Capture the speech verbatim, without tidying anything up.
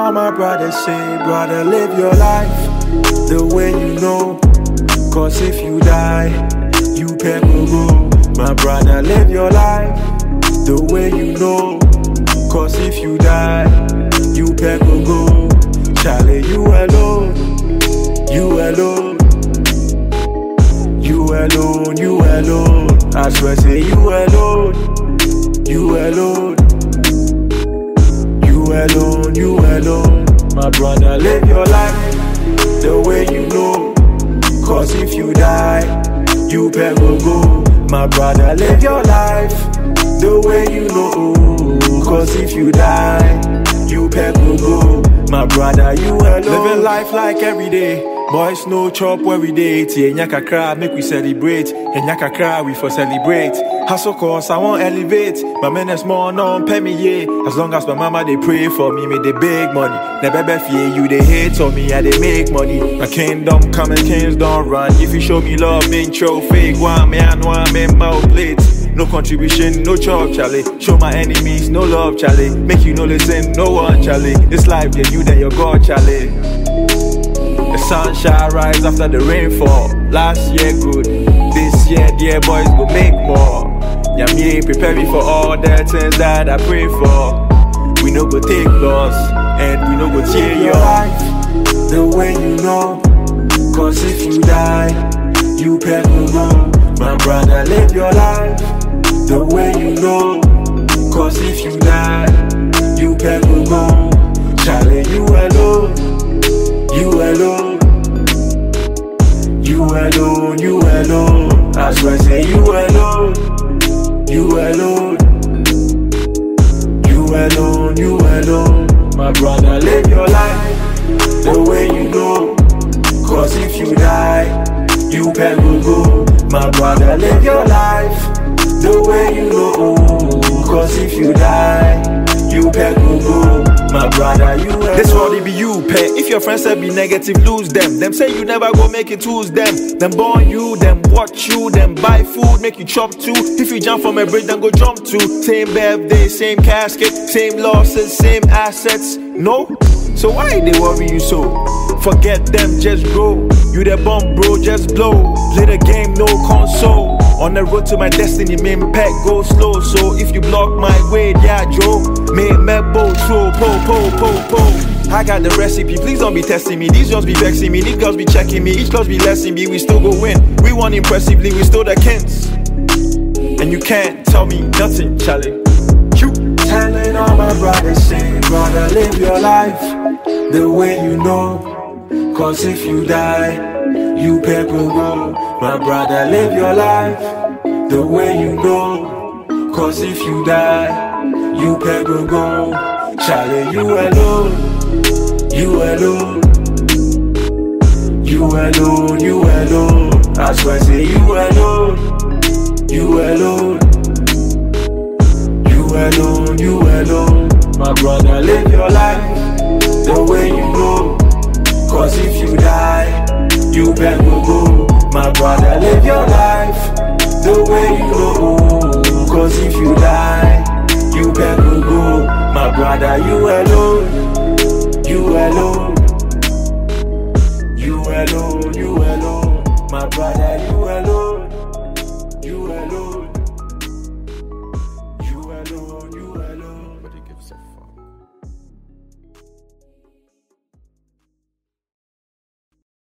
all my brothers say, brother, live your life the way you know. Cause if you die, you pay go go. My brother, live your life the way you know. Cause if you die, you pay go go. Charlie, you alone, you alone, you alone, you alone. I swear, say you alone, you alone, you alone, you alone. My brother, live your life the way you know. Cause if you die, you pay go go. My brother, live your life the way you know. Cause if you die, you pay go go. My brother, you alone. Living life like every day. Boys no chop every day. Tie nyaka cry, make we celebrate. And nyaka cry, we for celebrate. Hustle cause I won't elevate. My men is more non pay me yeah. As long as my mama they pray for me, make the big money. Never be fear you they hate on me, I they make money. My kingdom come and kings don't run. If you show me love, make show fake one. Me I know I'm in my plate. No contribution, no chop, Charlie. Show my enemies no love, Charlie. Make you no listen, no one, Charlie. This life, yeah, you then your God, Charlie. The sunshine rise after the rainfall. Last year good, this year, dear boys, go make more. Yeah, me prepare me for all the things that I pray for. We no go take loss, and we no go tear your life the way you know. Cause if you die, you pay go go. My brother, live your life the way you know. Cause if you die, you pay go go. Charlie, you alone, you alone, you alone, you alone. I swear, say you alone, you alone, you alone, you alone. My brother, live your life the way you know. Cause if you die, you pay go go. My brother, live your life the way you know. Cause if you die, you pay go go. My brother, you alone. This world it be you pay. If your friends say be negative, lose them. Them say you never go make it, choose them. Them born you, them watch you, them buy food, make you chop too. If you jump from a bridge, then go jump too. Same birthday, same casket, same losses, same assets. No? So why they worry you so? Forget them, just grow. You the bomb, bro, just blow. Play the game, no console. On the road to my destiny, me pack go slow. So if you block my way, yeah, Joe. Me me bo tro po po po po. I got the recipe, please don't be testing me. These girls be vexing me, these girls be checking me. Each girls be lessing me, we still go win. We won impressively, we still the kings. And you can't tell me nothing, Charlie. You telling all my brothers, say, brother, live your life the way you know. Cause if you die, you pay go go. My brother, live your life the way you know. Cause if you die, you pay go go. Charlie, you alone, you alone, you alone, you alone. I swear, say you alone, you alone, you alone, you alone. My brother, live your life the way you know. Cause if you die, you pay go go. My brother, live your life the way you know. Cause if you die, you pay go go. My brother, you alone, you alone, you alone, you alone. My brother, you alone, you alone.